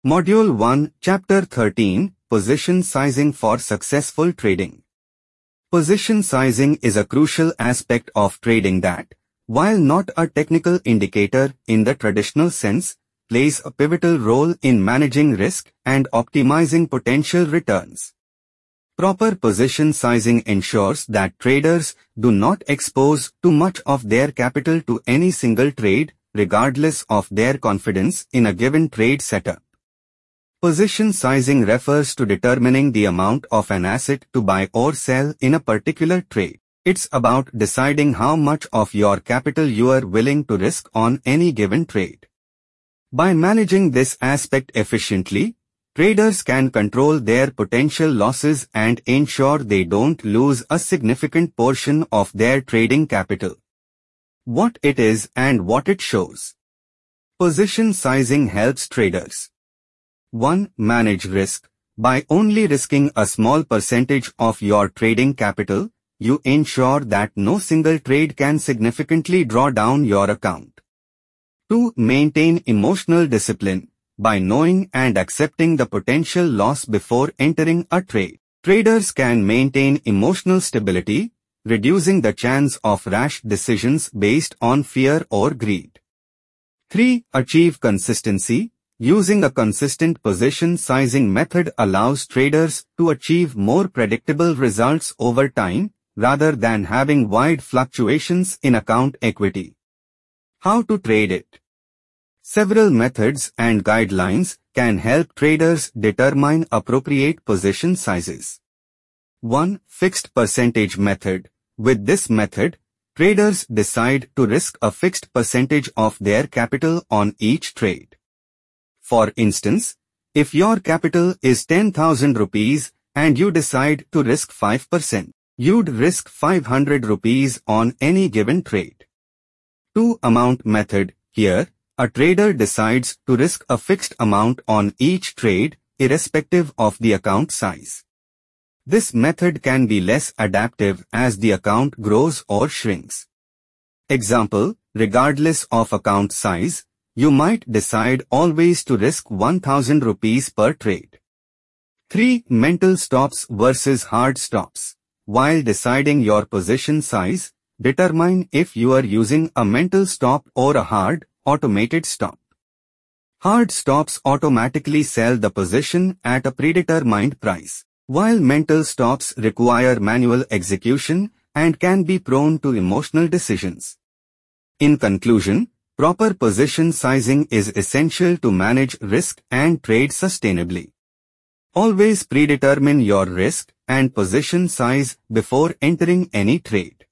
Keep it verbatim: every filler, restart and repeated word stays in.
Module one, Chapter thirteen, Position Sizing for Successful Trading. Position sizing is a crucial aspect of trading that, while not a technical indicator in the traditional sense, plays a pivotal role in managing risk and optimizing potential returns. Proper position sizing ensures that traders do not expose too much of their capital to any single trade, regardless of their confidence in a given trade setup. Position sizing refers to determining the amount of an asset to buy or sell in a particular trade. It's about deciding how much of your capital you are willing to risk on any given trade. By managing this aspect efficiently, traders can control their potential losses and ensure they don't lose a significant portion of their trading capital. What it is and what it shows. Position sizing helps traders. one. Manage risk. By only risking a small percentage of your trading capital, you ensure that no single trade can significantly draw down your account. two. Maintain emotional discipline. By knowing and accepting the potential loss before entering a trade, traders can maintain emotional stability, reducing the chance of rash decisions based on fear or greed. three. Achieve consistency. Using a consistent position sizing method allows traders to achieve more predictable results over time, rather than having wide fluctuations in account equity. How to trade it? Several methods and guidelines can help traders determine appropriate position sizes. one. Fixed percentage method. With this method, traders decide to risk a fixed percentage of their capital on each trade. For instance, if your capital is ten thousand rupees and you decide to risk five percent, you'd risk five hundred rupees on any given trade. two. Amount method. Here, a trader decides to risk a fixed amount on each trade, irrespective of the account size. This method can be less adaptive as the account grows or shrinks. Example, regardless of account size, you might decide always to risk one thousand rupees per trade. three. Mental stops versus hard stops. While deciding your position size, determine if you are using a mental stop or a hard, automated stop. Hard stops automatically sell the position at a predetermined price, while mental stops require manual execution and can be prone to emotional decisions. In conclusion, proper position sizing is essential to manage risk and trade sustainably. Always predetermine your risk and position size before entering any trade.